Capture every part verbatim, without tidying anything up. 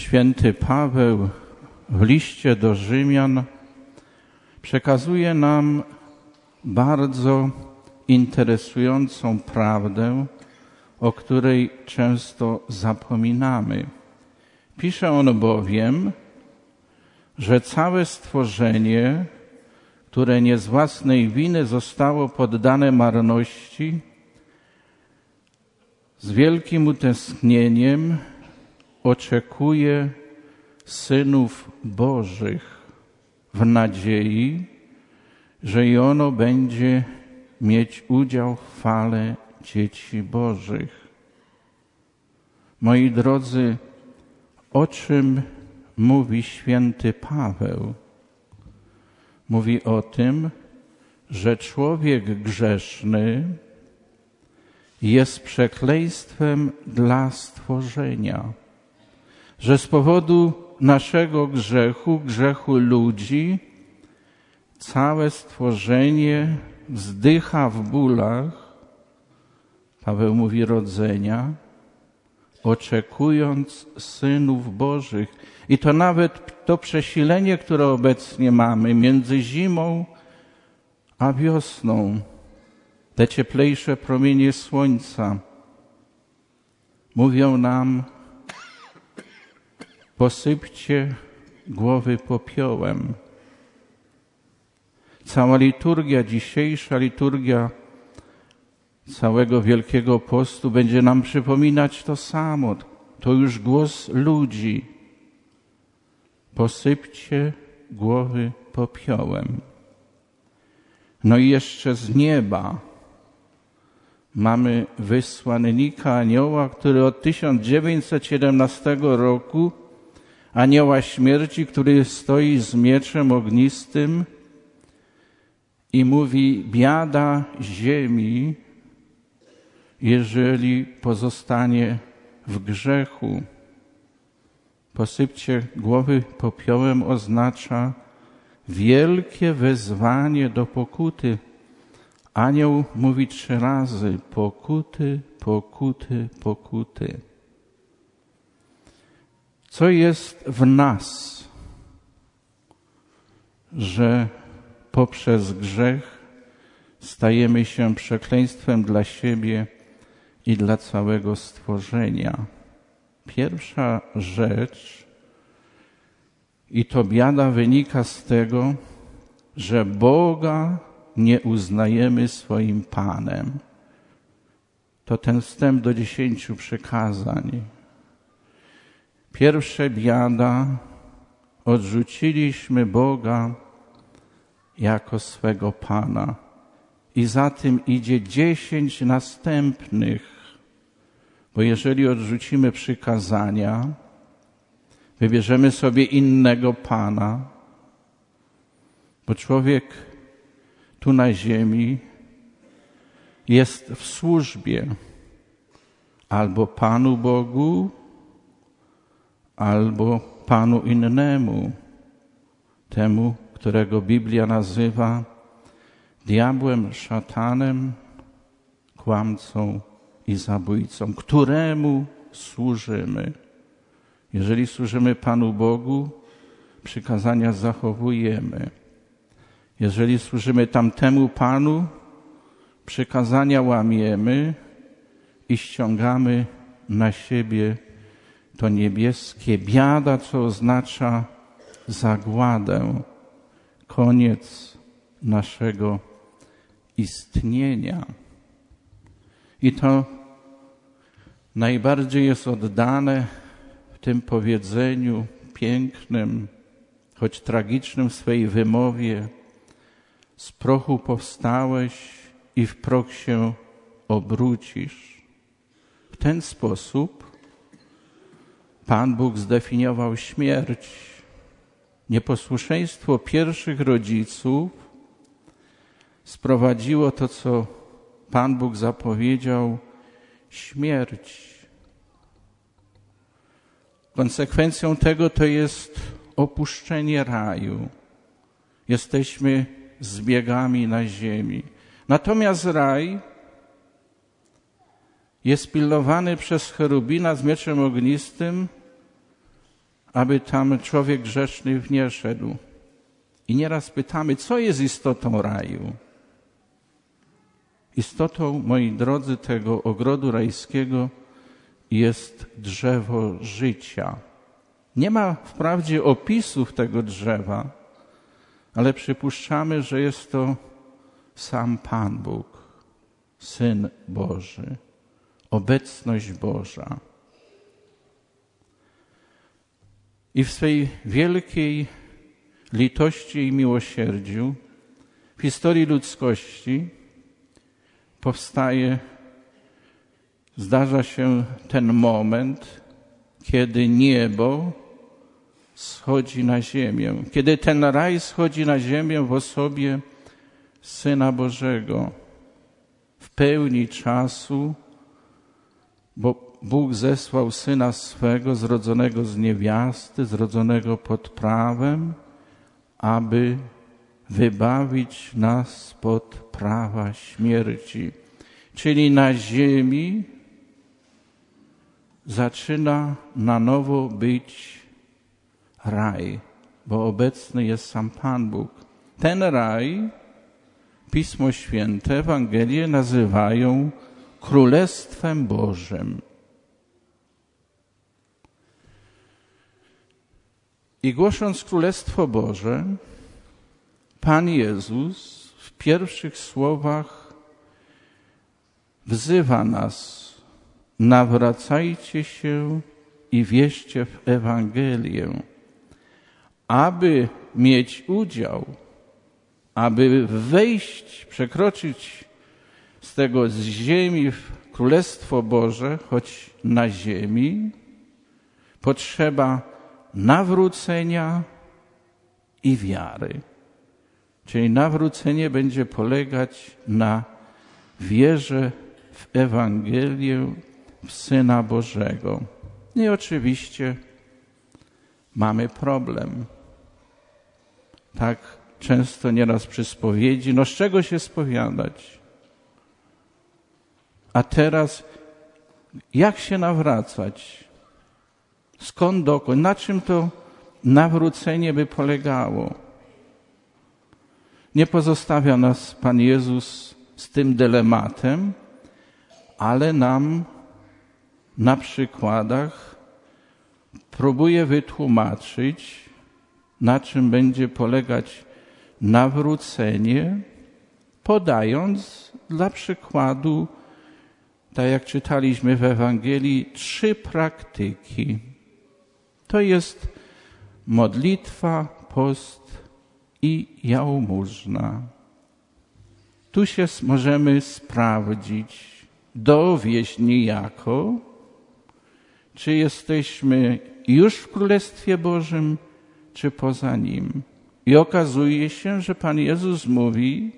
Święty Paweł w liście do Rzymian przekazuje nam bardzo interesującą prawdę, o której często zapominamy. Pisze on bowiem, że całe stworzenie, które nie z własnej winy zostało poddane marności, z wielkim utęsknieniem oczekuje synów Bożych w nadziei, że i ono będzie mieć udział w chwale dzieci Bożych. Moi drodzy, o czym mówi święty Paweł? Mówi o tym, że człowiek grzeszny jest przekleństwem dla stworzenia, że z powodu naszego grzechu, grzechu ludzi, całe stworzenie wzdycha w bólach, Paweł mówi rodzenia, oczekując synów Bożych. I to nawet to przesilenie, które obecnie mamy między zimą a wiosną, te cieplejsze promienie słońca mówią nam: posypcie głowy popiołem. Cała liturgia dzisiejsza, liturgia całego Wielkiego Postu będzie nam przypominać to samo. To już głos ludzi. Posypcie głowy popiołem. No i jeszcze z nieba mamy wysłannika anioła, który od tysiąc dziewięćset siedemnastego roku, anioła śmierci, który stoi z mieczem ognistym i mówi: biada ziemi, jeżeli pozostanie w grzechu. Posypcie głowy popiołem oznacza wielkie wezwanie do pokuty. Anioł mówi trzy razy: pokuty, pokuty, pokuty. Co jest w nas, że poprzez grzech stajemy się przekleństwem dla siebie i dla całego stworzenia? Pierwsza rzecz, i to biada, wynika z tego, że Boga nie uznajemy swoim Panem. To ten wstęp do dziesięciu przykazań. Pierwsze biada, odrzuciliśmy Boga jako swego Pana. I za tym idzie dziesięć następnych. Bo jeżeli odrzucimy przykazania, wybierzemy sobie innego Pana, bo człowiek tu na ziemi jest w służbie albo Panu Bogu, albo Panu innemu, temu, którego Biblia nazywa diabłem, szatanem, kłamcą i zabójcą, któremu służymy. Jeżeli służymy Panu Bogu, przykazania zachowujemy. Jeżeli służymy tamtemu Panu, przykazania łamiemy i ściągamy na siebie to niebieskie. Biada, co oznacza zagładę, koniec naszego istnienia. I to najbardziej jest oddane w tym powiedzeniu pięknym, choć tragicznym w swej wymowie: z prochu powstałeś i w proch się obrócisz. W ten sposób Pan Bóg zdefiniował śmierć. Nieposłuszeństwo pierwszych rodziców sprowadziło to, co Pan Bóg zapowiedział, śmierć. Konsekwencją tego to jest opuszczenie raju. Jesteśmy zbiegami na ziemi. Natomiast raj jest pilnowany przez cherubina z mieczem ognistym, aby tam człowiek grzeszny nie szedł. I nieraz pytamy, co jest istotą raju? Istotą, moi drodzy, tego ogrodu rajskiego jest drzewo życia. Nie ma wprawdzie opisów tego drzewa, ale przypuszczamy, że jest to sam Pan Bóg, Syn Boży, obecność Boża. I w swej wielkiej litości i miłosierdziu w historii ludzkości powstaje, zdarza się ten moment, kiedy niebo schodzi na ziemię, kiedy ten raj schodzi na ziemię w osobie Syna Bożego, w pełni czasu, bo Bóg zesłał Syna swego, zrodzonego z niewiasty, zrodzonego pod prawem, aby wybawić nas spod prawa śmierci. Czyli na ziemi zaczyna na nowo być raj, bo obecny jest sam Pan Bóg. Ten raj Pismo Święte, Ewangelie nazywają Królestwem Bożym. I głosząc Królestwo Boże, Pan Jezus w pierwszych słowach wzywa nas: nawracajcie się i wierzcie w Ewangelię, aby mieć udział, aby wejść, przekroczyć z tego z ziemi w Królestwo Boże, choć na ziemi potrzeba nawrócenia i wiary. Czyli nawrócenie będzie polegać na wierze w Ewangelię, w Syna Bożego. I oczywiście mamy problem. Tak często nieraz przy spowiedzi, no z czego się spowiadać? A teraz jak się nawracać? Skąd, dokąd? Na czym to nawrócenie by polegało? Nie pozostawia nas Pan Jezus z tym dylematem, ale nam na przykładach próbuje wytłumaczyć, na czym będzie polegać nawrócenie, podając dla przykładu, tak jak czytaliśmy w Ewangelii, trzy praktyki. To jest modlitwa, post i jałmużna. Tu się możemy sprawdzić, dowieść niejako, czy jesteśmy już w Królestwie Bożym, czy poza nim. I okazuje się, że Pan Jezus mówi,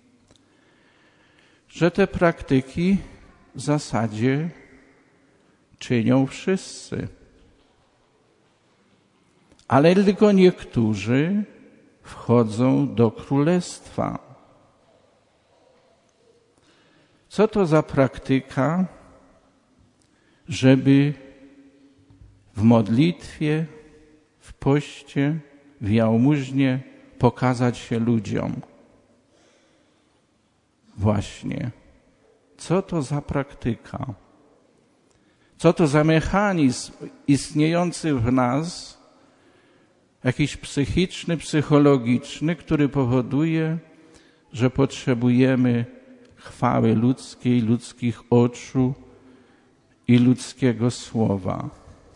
że te praktyki w zasadzie czynią wszyscy. Ale tylko niektórzy wchodzą do Królestwa. Co to za praktyka, żeby w modlitwie, w poście, w jałmużnie pokazać się ludziom? Właśnie. Co to za praktyka? Co to za mechanizm istniejący w nas, jakiś psychiczny, psychologiczny, który powoduje, że potrzebujemy chwały ludzkiej, ludzkich oczu i ludzkiego słowa.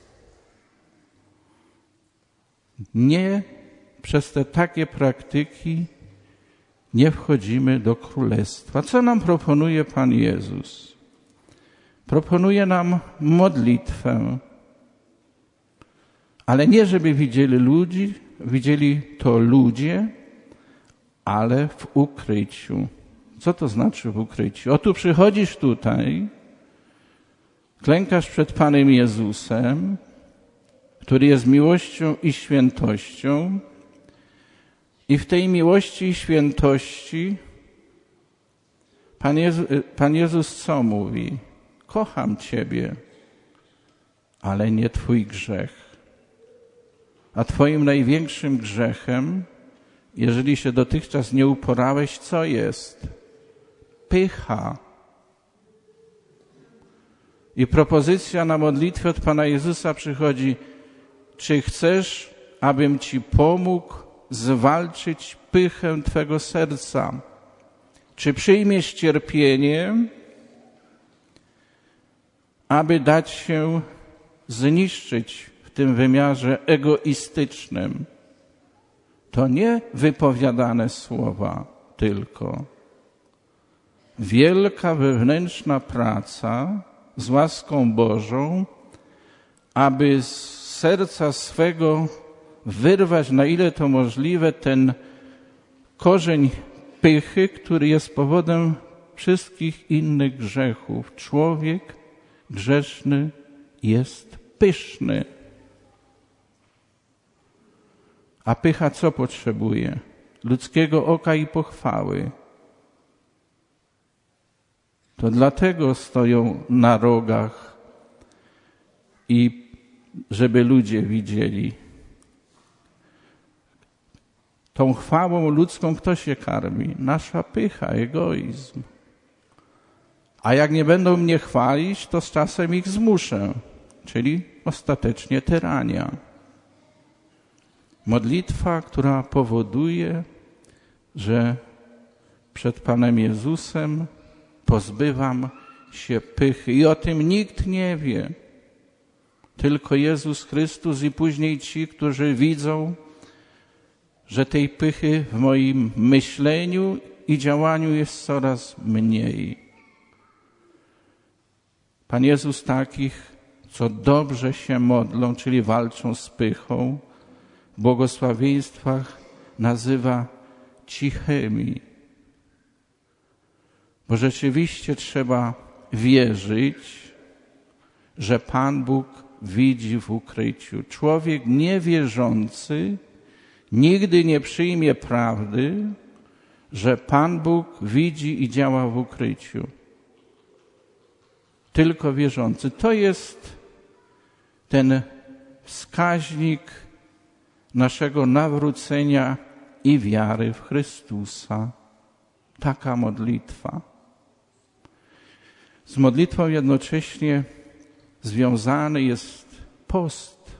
Nie przez te takie praktyki nie wchodzimy do Królestwa. Co nam proponuje Pan Jezus? Proponuje nam modlitwę, ale nie żeby widzieli ludzi, widzieli to ludzie, ale w ukryciu. Co to znaczy w ukryciu? O, tu przychodzisz tutaj, klękasz przed Panem Jezusem, który jest miłością i świętością, i w tej miłości i świętości Pan Jezus, Pan Jezus co mówi? Kocham Ciebie, ale nie Twój grzech. A twoim największym grzechem, jeżeli się dotychczas nie uporałeś, co jest? Pycha. I propozycja na modlitwę od Pana Jezusa przychodzi: czy chcesz, abym ci pomógł zwalczyć pychę twego serca? Czy przyjmiesz cierpienie, aby dać się zniszczyć w tym wymiarze egoistycznym? To nie wypowiadane słowa tylko. Wielka wewnętrzna praca z łaską Bożą, aby z serca swego wyrwać, na ile to możliwe, ten korzeń pychy, który jest powodem wszystkich innych grzechów. Człowiek grzeszny jest pyszny. A pycha co potrzebuje? Ludzkiego oka i pochwały. To dlatego stoją na rogach i żeby ludzie widzieli. Tą chwałą ludzką kto się karmi? Nasza pycha, egoizm. A jak nie będą mnie chwalić, to z czasem ich zmuszę, czyli ostatecznie tyrania. Modlitwa, która powoduje, że przed Panem Jezusem pozbywam się pychy. I o tym nikt nie wie. Tylko Jezus Chrystus i później ci, którzy widzą, że tej pychy w moim myśleniu i działaniu jest coraz mniej. Pan Jezus takich, co dobrze się modlą, czyli walczą z pychą, w błogosławieństwach nazywa cichymi. Bo rzeczywiście trzeba wierzyć, że Pan Bóg widzi w ukryciu. Człowiek niewierzący nigdy nie przyjmie prawdy, że Pan Bóg widzi i działa w ukryciu. Tylko wierzący. To jest ten wskaźnik naszego nawrócenia i wiary w Chrystusa. Taka modlitwa. Z modlitwą jednocześnie związany jest post.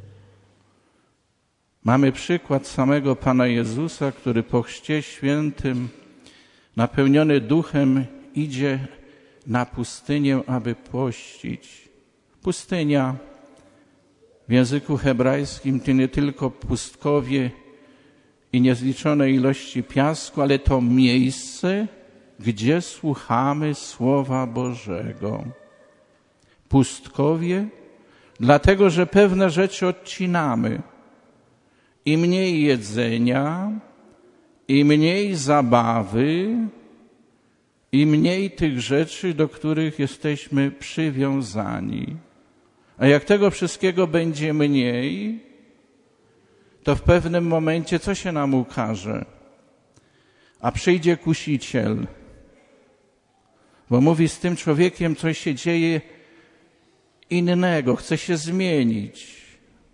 Mamy przykład samego Pana Jezusa, który po chrzcie świętym, napełniony duchem, idzie na pustynię, aby pościć. Pustynia w języku hebrajskim to nie tylko pustkowie i niezliczone ilości piasku, ale to miejsce, gdzie słuchamy Słowa Bożego. Pustkowie, dlatego że pewne rzeczy odcinamy. I mniej jedzenia, i mniej zabawy, i mniej tych rzeczy, do których jesteśmy przywiązani. A jak tego wszystkiego będzie mniej, to w pewnym momencie co się nam ukaże? A przyjdzie kusiciel, bo mówi, z tym człowiekiem coś się dzieje innego, chce się zmienić.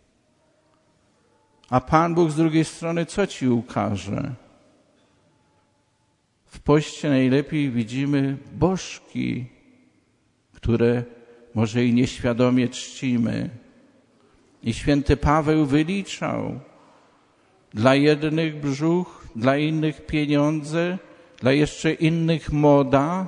A Pan Bóg z drugiej strony co ci ukaże? W poście najlepiej widzimy bożki, które może i nieświadomie czcimy. I święty Paweł wyliczał: dla jednych brzuch, dla innych pieniądze, dla jeszcze innych moda.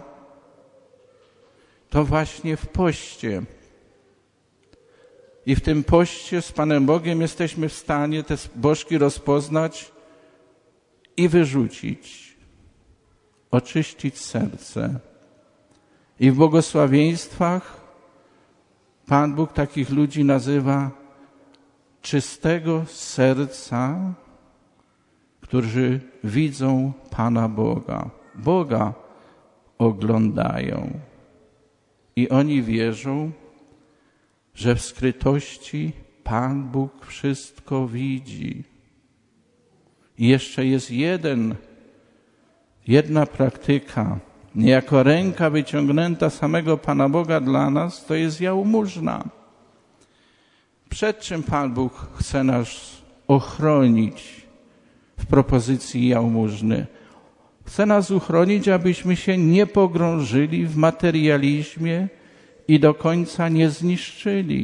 To właśnie w poście. I w tym poście z Panem Bogiem jesteśmy w stanie te bożki rozpoznać i wyrzucić, oczyścić serce. I w błogosławieństwach Pan Bóg takich ludzi nazywa czystego serca, którzy widzą Pana Boga. Boga oglądają. I oni wierzą, że w skrytości Pan Bóg wszystko widzi. I jeszcze jest jeden, jedna praktyka, niejako ręka wyciągnięta samego Pana Boga dla nas, to jest jałmużna. Przed czym Pan Bóg chce nas ochronić w propozycji jałmużny. Chce nas uchronić, abyśmy się nie pogrążyli w materializmie i do końca nie zniszczyli.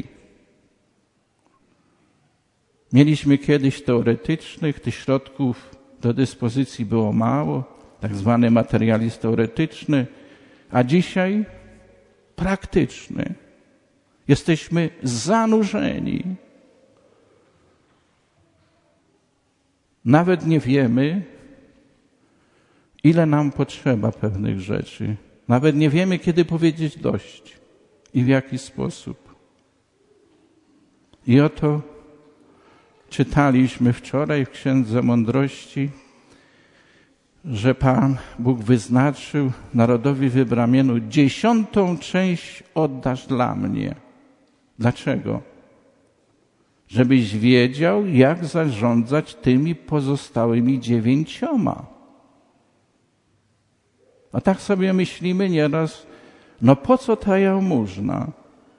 Mieliśmy kiedyś teoretycznych, tych środków do dyspozycji było mało, tak zwany materializm teoretyczny, a dzisiaj praktyczny. Jesteśmy zanurzeni. Nawet nie wiemy, ile nam potrzeba pewnych rzeczy. Nawet nie wiemy, kiedy powiedzieć dość i w jaki sposób. I oto czytaliśmy wczoraj w Księdze Mądrości, że Pan Bóg wyznaczył narodowi wybraniemu: dziesiątą część oddasz dla mnie. Dlaczego? Żebyś wiedział, jak zarządzać tymi pozostałymi dziewięcioma. A tak sobie myślimy nieraz, no po co ta jałmużna?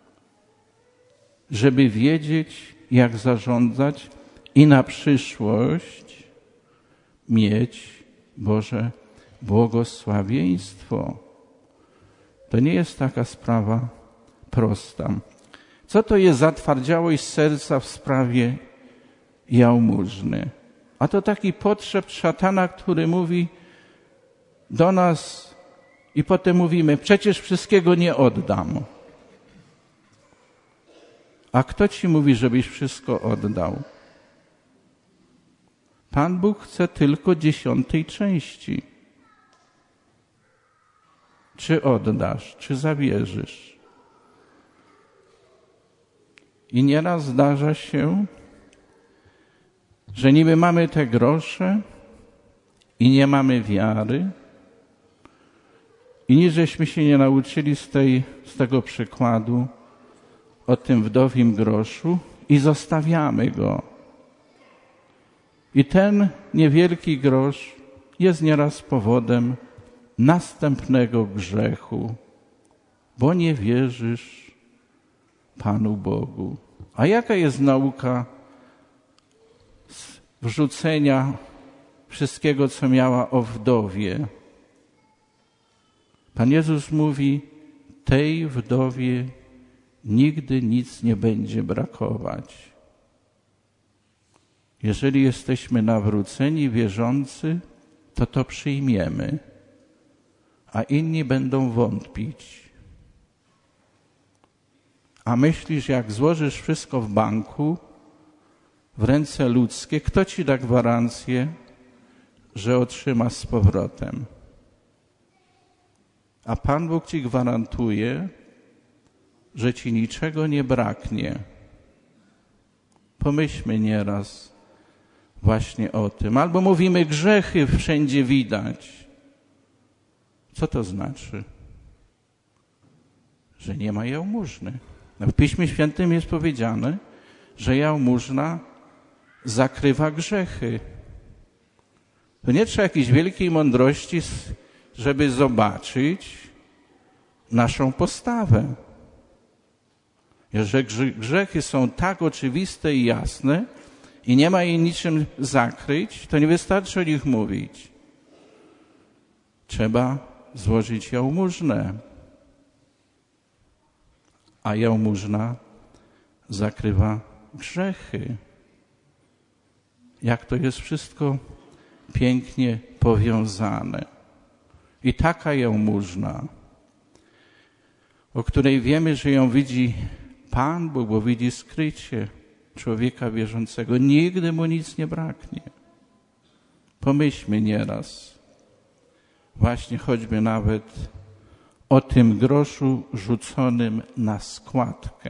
Żeby wiedzieć, jak zarządzać i na przyszłość mieć Boże błogosławieństwo. To nie jest taka sprawa prosta. Co to jest zatwardziałość serca w sprawie jałmużny? A to taki potrzeb szatana, który mówi do nas i potem mówimy: przecież wszystkiego nie oddam. A kto ci mówi, żebyś wszystko oddał? Pan Bóg chce tylko dziesiątej części. Czy oddasz, czy zabierzesz? I nieraz zdarza się, że niby mamy te grosze i nie mamy wiary. I nic żeśmy się nie nauczyli z, tej, z tego przykładu o tym wdowim groszu i zostawiamy go. I ten niewielki grosz jest nieraz powodem następnego grzechu, bo nie wierzysz Panu Bogu. A jaka jest nauka wrzucenia wszystkiego, co miała o wdowie? Pan Jezus mówi: tej wdowie nigdy nic nie będzie brakować. Jeżeli jesteśmy nawróceni, wierzący, to to przyjmiemy, a inni będą wątpić. A myślisz, jak złożysz wszystko w banku, w ręce ludzkie, kto ci da gwarancję, że otrzymasz z powrotem? A Pan Bóg ci gwarantuje, że ci niczego nie braknie. Pomyślmy nieraz właśnie o tym. Albo mówimy: grzechy wszędzie widać. Co to znaczy? Że nie ma jałmużny. W Piśmie Świętym jest powiedziane, że jałmużna zakrywa grzechy. To nie trzeba jakiejś wielkiej mądrości, żeby zobaczyć naszą postawę. Jeżeli grzechy są tak oczywiste i jasne i nie ma jej niczym zakryć, to nie wystarczy o nich mówić. Trzeba złożyć jałmużnę. A jałmużna zakrywa grzechy. Jak to jest wszystko pięknie powiązane. I taka jałmużna, o której wiemy, że ją widzi Pan Bóg, bo widzi skrycie człowieka wierzącego, nigdy mu nic nie braknie. Pomyślmy nieraz, właśnie choćby nawet o tym groszu rzuconym na składkę.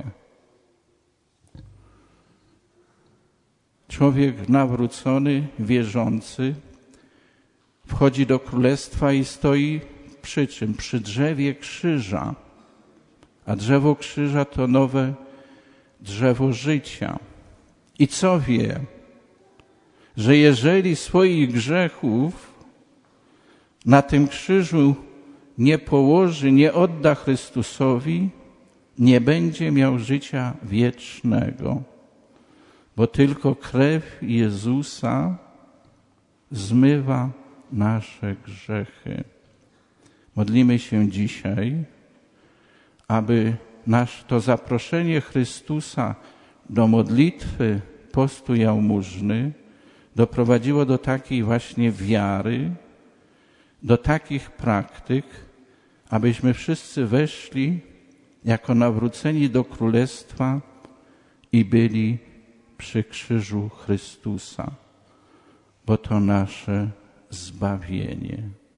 Człowiek nawrócony, wierzący, wchodzi do królestwa i stoi przy czym? Przy drzewie krzyża. A drzewo krzyża to nowe drzewo życia. I co wie? Że jeżeli swoich grzechów na tym krzyżu nie położy, nie odda Chrystusowi, nie będzie miał życia wiecznego. bo tylko krew Jezusa zmywa nasze grzechy. Modlimy się dzisiaj, aby nasz, to zaproszenie Chrystusa do modlitwy, postu jałmużny doprowadziło do takiej właśnie wiary, do takich praktyk, abyśmy wszyscy weszli jako nawróceni do Królestwa i byli przy krzyżu Chrystusa, bo to nasze zbawienie.